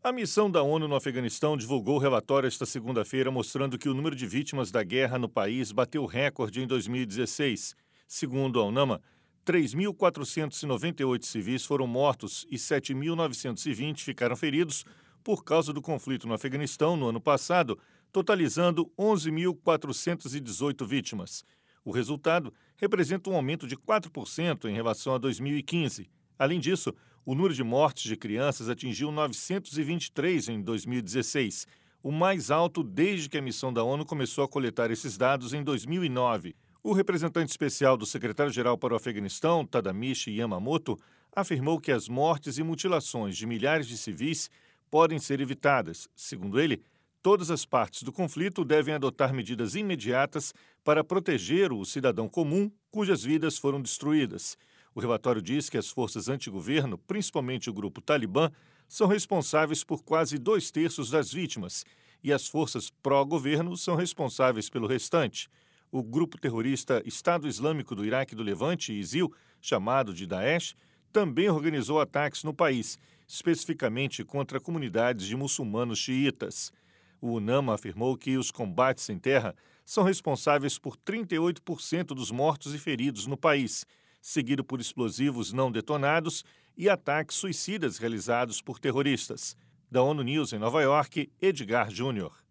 A missão da ONU no Afeganistão divulgou relatório esta segunda-feira mostrando que o número de vítimas da guerra no país bateu recorde em 2016. Segundo a UNAMA, 3.498 civis foram mortos e 7.920 ficaram feridos por causa do conflito no Afeganistão no ano passado, totalizando 11.418 vítimas. O resultado representa um aumento de 4% em relação a 2015. Além disso, o número de mortes de crianças atingiu 923 em 2016, o mais alto desde que a missão da ONU começou a coletar esses dados em 2009. O representante especial do secretário-geral para o Afeganistão, Tadamichi Yamamoto, afirmou que as mortes e mutilações de milhares de civis podem ser evitadas. Segundo ele, todas as partes do conflito devem adotar medidas imediatas para proteger o cidadão comum cujas vidas foram destruídas. O relatório diz que as forças antigoverno, principalmente o grupo Talibã, são responsáveis por quase 2/3 das vítimas e as forças pró-governo são responsáveis pelo restante. O grupo terrorista Estado Islâmico do Iraque e do Levante, ISIL, chamado de Daesh, também organizou ataques no país, especificamente contra comunidades de muçulmanos xiitas. O UNAMA afirmou que os combates em terra são responsáveis por 38% dos mortos e feridos no país, seguido por explosivos não detonados e ataques suicidas realizados por terroristas. Da ONU News em Nova York, Edgar Júnior.